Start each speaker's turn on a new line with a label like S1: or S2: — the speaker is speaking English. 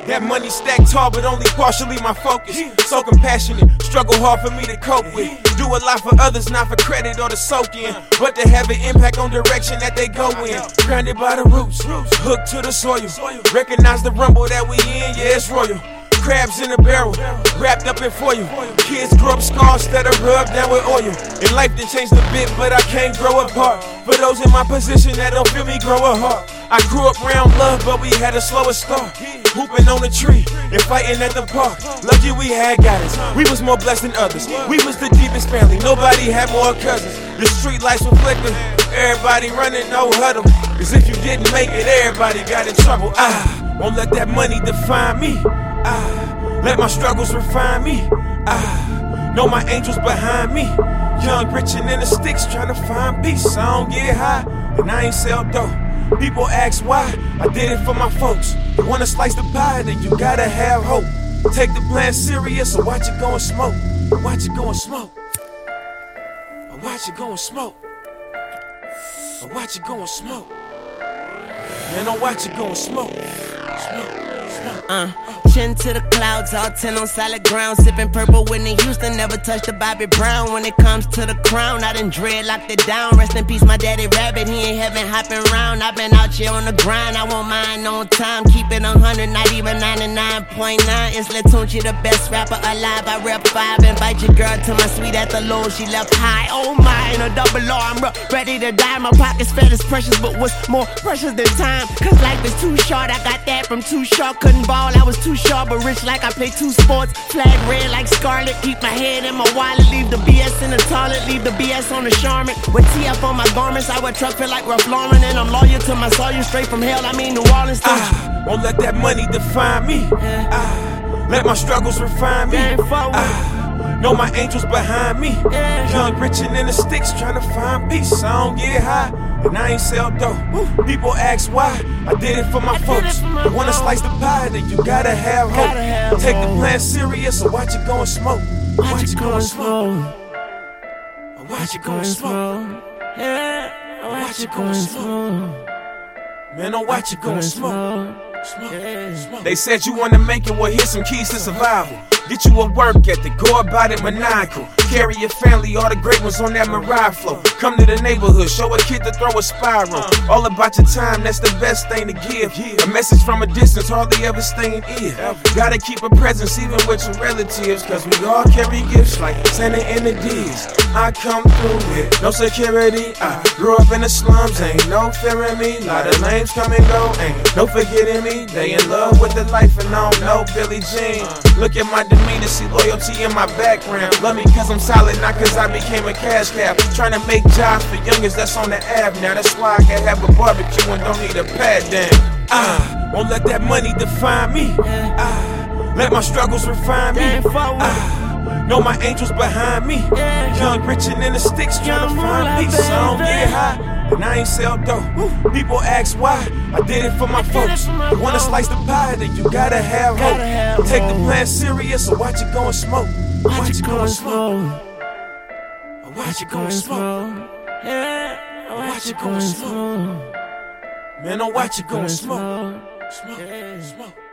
S1: That money stacked tall, but only partially my focus. So compassionate, struggle hard for me to cope with. Do a lot for others, not for credit or to soak in, but to have an impact on direction that they go in. Grounded by the roots, hooked to the soil. Recognize the rumble that we in, yeah, it's royal. Crabs in a barrel, wrapped up in foil. Kids grow up scars that are rubbed down with oil. And life done changed a bit, but I can't grow apart. For those in my position that don't feel me grow a heart. I grew up around love, but we had a slower start. Hooping on a tree and fighting at the park. Lucky we had guidance, we was more blessed than others. We was the deepest family, nobody had more cousins. The street lights were flickering, everybody running, no huddle. Cause if you didn't make it, everybody got in trouble. I won't let that money define me. Let my struggles refine me. Know my angels behind me. Young, rich, and in the sticks, trying to find peace. I don't get high, and I ain't sell dope. People ask why, I did it for my folks. You wanna slice the pie, then you gotta have hope. Take the plan serious, or watch it go and smoke. Watch it go and smoke. Or watch it go and smoke. Or watch it go and smoke. Man, don't watch it go and smoke.
S2: Chin to the clouds, all 10 on solid ground. Sipping purple Whitney Houston, never touched a Bobby Brown. When it comes to the crown, I done dreadlocked it down. Rest in peace, my daddy Rabbit, he ain't heaven hopping round. I been out here on the grind, I want mine on time. Keep it 100, not even 99.9. It's Latunchi, the best rapper alive. I rep 5, invite your girl to my suite at the low. She left high, oh my, in a double R, I'm ready to die. My pockets fed is precious, but what's more precious than time? Cause life is too short, I got that from Too Short. Couldn't ball, I was too short, but rich like I play 2 sports. Flag red like Scarlet, keep my head in my wallet. Leave the BS in the toilet, leave the BS on the Charmin. With TF on my garments, I wear truck fit like Ralph Lauren. And I'm loyal to my soul, you straight from hell, I mean New Orleans.
S1: Won't let that money define me. Let my struggles refine me. Know my angels behind me. Young, rich, and in the sticks, trying to find peace. I don't get high, and I ain't sell dope. People ask why, I did it for my folks. You wanna slice the pie, then you gotta have hope. Take the plan serious, or watch it go and smoke. Watch it go and smoke. Watch it go and smoke. Watch it go and smoke. Man, don't watch it go and smoke. They said you wanna make it, well here's some keys to survival. Get you a work ethic, go about it maniacal. Carry your family, all the great ones on that Mariah flow. Come to the neighborhood, show a kid to throw a spiral. All about your time, that's the best thing to give. A message from a distance, hardly ever staying ear. Gotta keep a presence even with your relatives, cause we all carry gifts like Santa and the D's. I come through with no security, I grew up in the slums, ain't no fear in me. Lot of lames come and go, ain't no forgetting me. They in love with the life and I don't know Billie Jean. Look at my demeanor, see loyalty in my background. Love me cause I'm solid, not cause I became a cash cow. Trying to make jobs for youngers that's on the Ave now. That's why I can have a barbecue and don't need a pad down. Won't let that money define me. Let my struggles refine me. Know my angels behind me. Young, rich, and in the sticks, trying to find peace. I don't get high, and I ain't sell dope. People ask why, I did it for my folks. You wanna slice the pie, then you gotta have hope. Take the plan serious, or watch it go and smoke. Watch it go and smoke. Watch it go and smoke. Watch it go and smoke. Man, don't watch it go and smoke. Smoke.